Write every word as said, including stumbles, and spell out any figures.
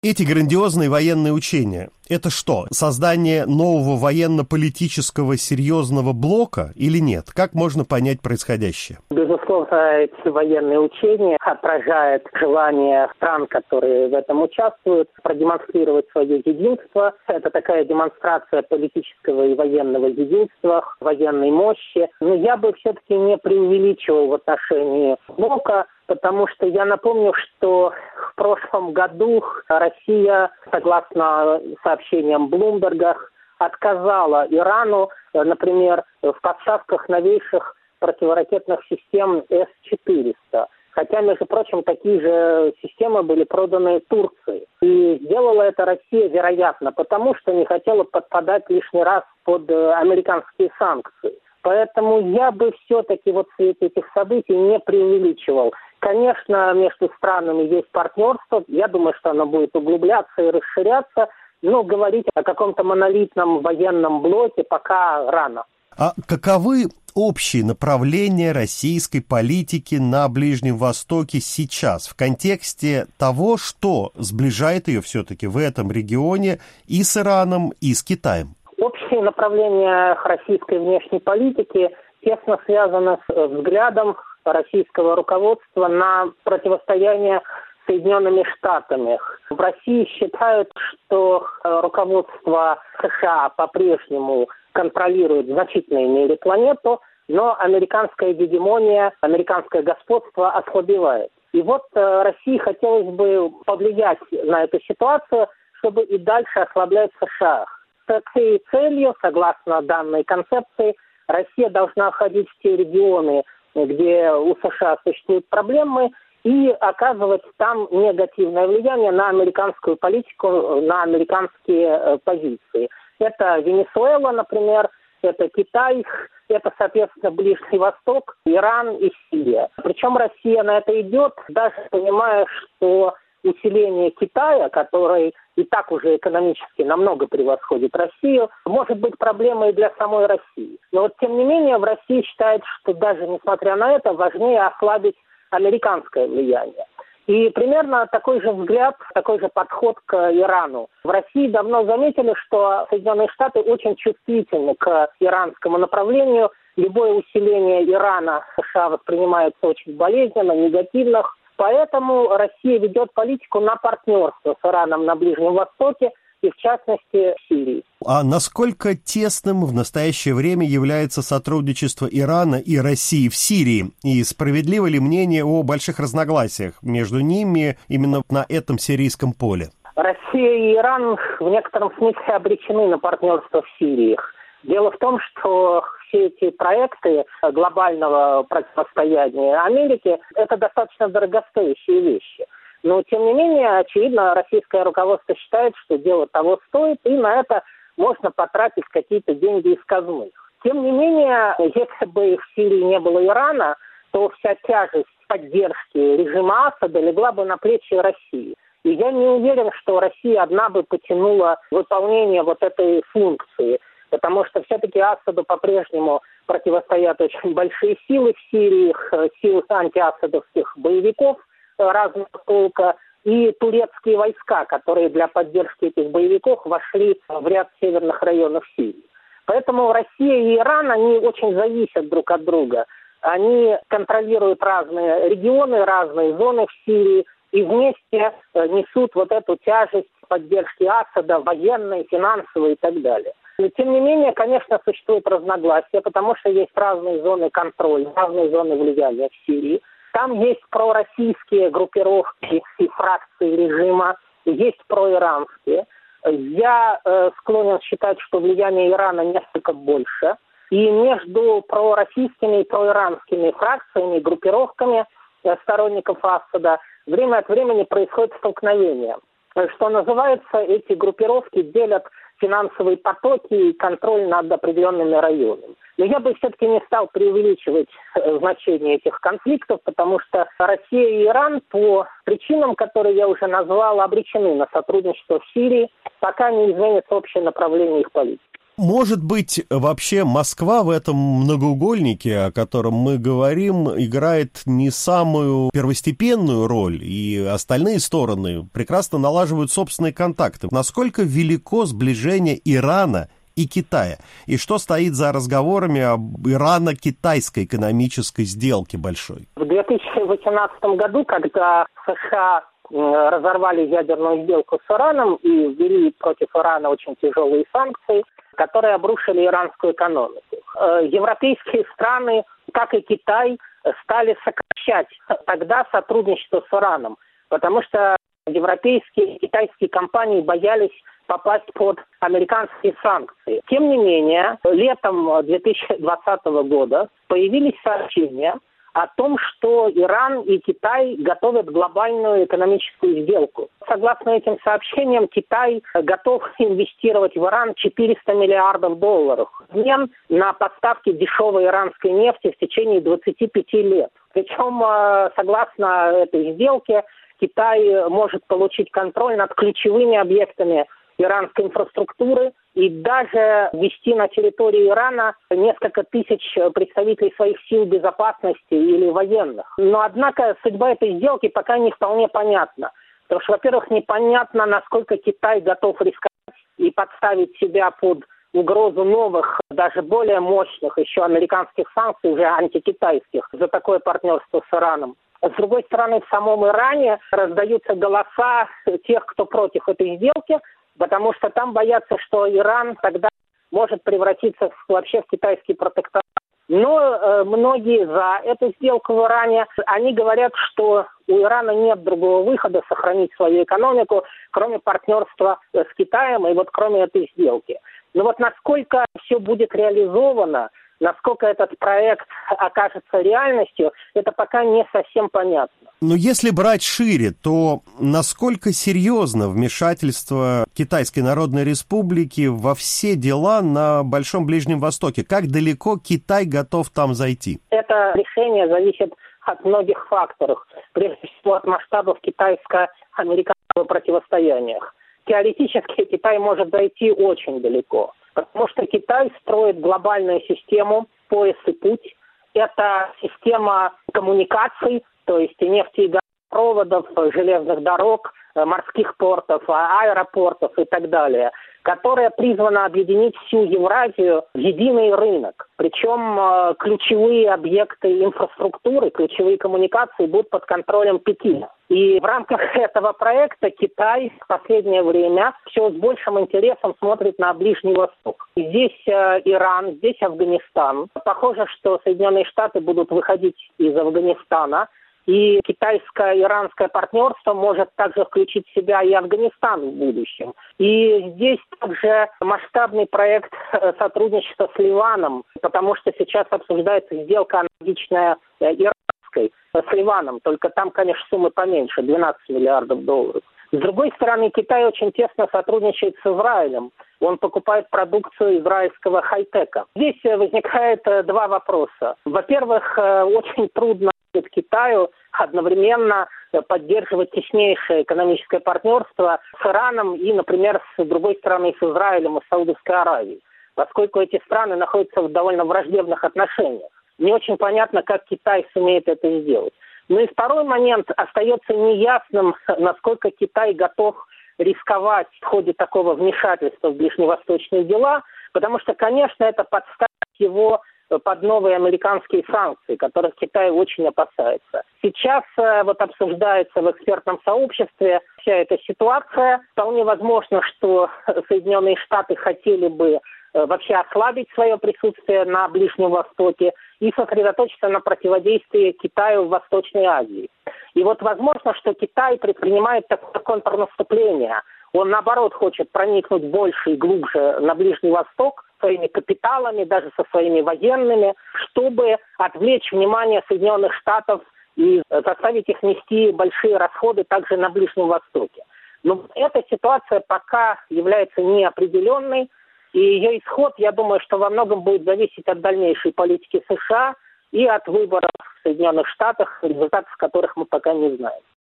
Эти грандиозные военные учения – это что, создание нового военно-политического серьезного блока или нет? Как можно понять происходящее? Безусловно, эти военные учения отражают желание стран, которые в этом участвуют, продемонстрировать свое единство. Это такая демонстрация политического и военного единства, военной мощи. Но я бы все-таки не преувеличивал в отношении блока, потому что я напомню, что в прошлом году Россия, согласно сообщениям Блумберга, отказала Ирану, например, в поставках новейших противоракетных систем эс четыреста. Хотя, между прочим, такие же системы были проданы Турции. И сделала это Россия, вероятно, потому что не хотела подпадать лишний раз под американские санкции. Поэтому я бы все-таки вот в свете этих событий не преувеличивал. Конечно, между странами есть партнерство. Я думаю, что оно будет углубляться и расширяться. Но говорить о каком-то монолитном военном блоке пока рано. А каковы общие направления российской политики на Ближнем Востоке сейчас в контексте того, что сближает ее все-таки в этом регионе и с Ираном, и с Китаем? Общие направления российской внешней политики тесно связаны с взглядом российского руководства на противостояние с Соединенными Штатами. В России считают, что руководство США по-прежнему контролирует в значительной мере планету, но американская гегемония, американское господство ослабевает. И вот э, России хотелось бы повлиять на эту ситуацию, чтобы и дальше ослаблять США. С этой целью, согласно данной концепции, Россия должна входить в те регионы, где у США существуют проблемы, и оказывать там негативное влияние на американскую политику, на американские э, позиции. Это Венесуэла, например, это Китай, это, соответственно, Ближний Восток, Иран и Сирия. Причем Россия на это идет, даже понимая, что усиление Китая, который и так уже экономически намного превосходит Россию, может быть проблемой для самой России. Но вот, тем не менее, в России считают, что даже несмотря на это, важнее ослабить американское влияние. И примерно такой же взгляд, такой же подход к Ирану. В России давно заметили, что Соединенные Штаты очень чувствительны к иранскому направлению. Любое усиление Ирана США воспринимается очень болезненно, негативно. Поэтому Россия ведет политику на партнерство с Ираном на Ближнем Востоке и, в частности, в Сирии. А насколько тесным в настоящее время является сотрудничество Ирана и России в Сирии? И справедливо ли мнение о больших разногласиях между ними именно на этом сирийском поле? Россия и Иран в некотором смысле обречены на партнерство в Сирии. Дело в том, что все эти проекты глобального противостояния Америки – это достаточно дорогостоящие вещи. Но, тем не менее, очевидно, российское руководство считает, что дело того стоит, и на это можно потратить какие-то деньги из казны. Тем не менее, если бы в Сирии не было Ирана, то вся тяжесть поддержки режима Асада легла бы на плечи России. И я не уверен, что Россия одна бы потянула выполнение вот этой функции, потому что все-таки Асаду по-прежнему противостоят очень большие силы в Сирии, силы антиасадовских боевиков разного толка, и турецкие войска, которые для поддержки этих боевиков вошли в ряд северных районов Сирии. Поэтому Россия и Иран, они очень зависят друг от друга. Они контролируют разные регионы, разные зоны в Сирии, и вместе несут вот эту тяжесть поддержки Асада, военной, финансовой и так далее. Но, тем не менее, конечно, существует разногласия, потому что есть разные зоны контроля, разные зоны влияния в Сирии. Там есть пророссийские группировки и фракции режима, есть проиранские. Я э, склонен считать, что влияние Ирана несколько больше. И между пророссийскими и проиранскими фракциями, группировками э, сторонников Асада время от времени происходит столкновение. Что называется, эти группировки делят финансовые потоки и контроль над определенными районами. Но я бы все-таки не стал преувеличивать значение этих конфликтов, потому что Россия и Иран по причинам, которые я уже назвал, обречены на сотрудничество в Сирии, пока не изменится общее направление их политики. Может быть, вообще Москва в этом многоугольнике, о котором мы говорим, играет не самую первостепенную роль, и остальные стороны прекрасно налаживают собственные контакты. Насколько велико сближение Ирана и Китая? И что стоит за разговорами об ирано-китайской экономической сделке большой? В две тысячи восемнадцатом году, когда США разорвали ядерную сделку с Ираном и ввели против Ирана очень тяжелые санкции, которые обрушили иранскую экономику, европейские страны, как и Китай, стали сокращать тогда сотрудничество с Ираном, потому что европейские и китайские компании боялись попасть под американские санкции. Тем не менее, летом две тысячи двадцатого года появились сообщения о том, что Иран и Китай готовят глобальную экономическую сделку. Согласно этим сообщениям, Китай готов инвестировать в Иран четыреста миллиардов долларов в обмен на поставки дешевой иранской нефти в течение двадцати пяти лет. Причем, согласно этой сделке, Китай может получить контроль над ключевыми объектами иранской инфраструктуры и даже ввести на территории Ирана несколько тысяч представителей своих сил безопасности или военных. Но, однако, судьба этой сделки пока не вполне понятна. Потому что, во-первых, непонятно, насколько Китай готов рисковать и подставить себя под угрозу новых, даже более мощных еще американских санкций, уже антикитайских, за такое партнерство с Ираном. С другой стороны, в самом Иране раздаются голоса тех, кто против этой сделки, потому что там боятся, что Иран тогда может превратиться в, вообще в китайский протекторат. Но э, многие за эту сделку в Иране. Они говорят, что у Ирана нет другого выхода сохранить свою экономику, кроме партнерства с Китаем и вот кроме этой сделки. Но вот насколько все будет реализовано, насколько этот проект окажется реальностью, это пока не совсем понятно. Но если брать шире, то насколько серьезно вмешательство Китайской Народной Республики во все дела на Большом Ближнем Востоке? Как далеко Китай готов там зайти? Это решение зависит от многих факторов. Прежде всего от масштабов китайско-американского противостояния. Теоретически Китай может зайти очень далеко, потому что Китай строит глобальную систему «Пояс и путь». Это система коммуникаций, то есть и нефти и газопроводов, железных дорог, морских портов, аэропортов и так далее, которая призвана объединить всю Евразию в единый рынок. Причем ключевые объекты инфраструктуры, ключевые коммуникации будут под контролем Пекина. И в рамках этого проекта Китай в последнее время все с большим интересом смотрит на Ближний Восток. Здесь Иран, здесь Афганистан. Похоже, что Соединенные Штаты будут выходить из Афганистана. И китайско-иранское партнерство может также включить в себя и Афганистан в будущем. И здесь также масштабный проект сотрудничества с Ливаном, потому что сейчас обсуждается сделка аналогичная иранской с Ливаном, только там, конечно, суммы поменьше, двенадцать миллиардов долларов. С другой стороны, Китай очень тесно сотрудничает с Израилем. Он покупает продукцию израильского хай-тека. Здесь возникает два вопроса. Во-первых, очень трудно Китаю одновременно поддерживать теснейшее экономическое партнерство с Ираном и, например, с другой стороны, с Израилем и Саудовской Аравией, поскольку эти страны находятся в довольно враждебных отношениях. Не очень понятно, как Китай сумеет это сделать. Ну и второй момент, остается неясным, насколько Китай готов рисковать в ходе такого вмешательства в ближневосточные дела, потому что, конечно, это подставит его под новые американские санкции, которых Китай очень опасается. Сейчас э, вот обсуждается в экспертном сообществе вся эта ситуация. Вполне возможно, что Соединенные Штаты хотели бы э, вообще ослабить свое присутствие на Ближнем Востоке и сосредоточиться на противодействии Китаю в Восточной Азии. И вот возможно, что Китай предпринимает такое контрнаступление. Он, наоборот, хочет проникнуть больше и глубже на Ближний Восток своими капиталами, даже со своими военными, чтобы отвлечь внимание Соединенных Штатов и заставить их нести большие расходы также на Ближнем Востоке. Но эта ситуация пока является неопределенной, и ее исход, я думаю, что во многом будет зависеть от дальнейшей политики США и от выборов в Соединенных Штатах, результатов которых мы пока не знаем.